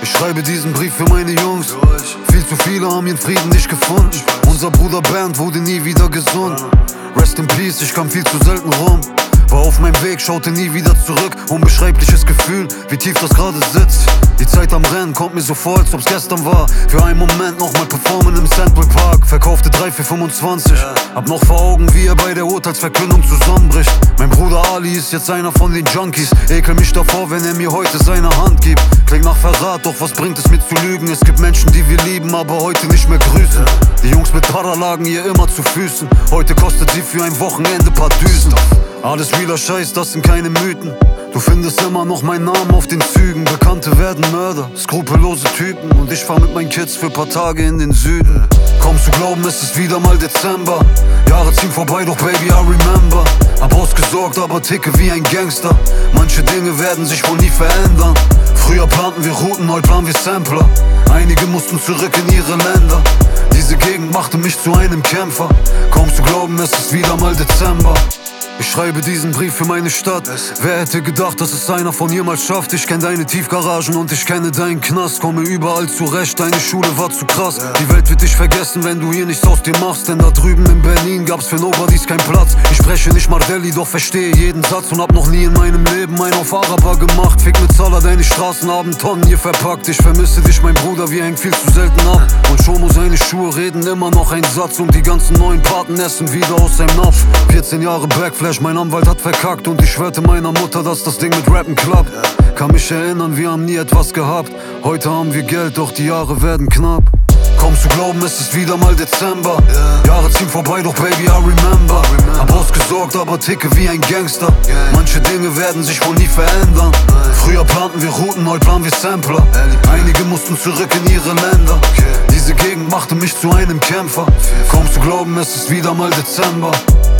Ich schreibe diesen Brief für meine Jungs. Viel zu viele haben ihren Frieden nicht gefunden. Unser Bruder Bernd wurde nie wieder gesund. Rest in Peace, ich kam viel zu selten rum. War auf meinem Weg, schaute nie wieder zurück. Unbeschreibliches Gefühl, wie tief das gerade sitzt. Die Zeit am Rennen kommt mir so vor, als ob's gestern war. Für einen Moment nochmal performen im Central Park. Verkaufte 3 für 25. Hab noch vor Augen, wie er bei der Urteilsverkündung zusammenbricht. Mein Bruder Ali ist jetzt einer von den Junkies. Ekel mich davor, wenn er mir heute seine Hand gibt. Klingt nach Verrat, doch was bringt es mir zu lügen? Es gibt Menschen, die wir lieben, aber heute nicht mehr grüßen. Die Jungs mit Para lagen ihr immer zu Füßen. Heute kostet sie für ein Wochenende paar Düsen. Alles realer Scheiß, das sind keine Mythen. Du findest immer noch meinen Namen auf den Zügen. Bekannte werden Mörder, skrupellose Typen. Und ich fahr mit meinen Kids für paar Tage in den Süden. Kaum zu glauben, es ist wieder mal Dezember. Jahre ziehen vorbei, doch Baby, I remember. Hab ausgesorgt, aber ticke wie ein Gangster. Manche Dinge werden sich wohl nie verändern. Früher planten wir Routen, heute planen wir Sampler. Einige mussten zurück in ihre Länder. Diese Gegend machte mich zu einem Kämpfer. Kaum zu glauben, es ist wieder mal Dezember. Ich schreibe diesen Brief für meine Stadt. Wer hätte gedacht, dass es einer von jemals schafft? Ich kenn deine Tiefgaragen und ich kenne deinen Knast. Komme überall zurecht, deine Schule war zu krass. Die Welt wird dich vergessen, wenn du hier nichts aus dir machst. Denn da drüben in Berlin gab's für Nobodies keinen Platz. Ich spreche nicht Mardelli, doch verstehe jeden Satz. Und hab noch nie in meinem Leben einen auf Araber gemacht. Fick mit Zahler, deine Straßen haben Tonnen hier verpackt. Ich vermisse dich, mein Bruder, wir hängen viel zu selten ab. Und Shomo, seine Schuhe reden immer noch einen Satz. Und die ganzen neuen Paten essen wieder aus seinem Napf. 14 Jahre Backflash, mein Anwalt hat verkackt. Und ich schwörte meiner Mutter, dass das Ding mit Rappen klappt. Kann mich erinnern, wir haben nie etwas gehabt. Heute haben wir Geld, doch die Jahre werden knapp. Kaum zu glauben, es ist wieder mal Dezember. Jahre ziehen vorbei, doch Baby, I remember. Hab ausgesorgt, aber ticke wie ein Gangster. Manche Dinge werden sich wohl nie verändern. Früher planten wir Routen, heute planen wir Sampler. Einige mussten zurück in ihre Länder. Diese Gegend machte mich zu einem Kämpfer. Kaum zu glauben, es ist wieder mal Dezember.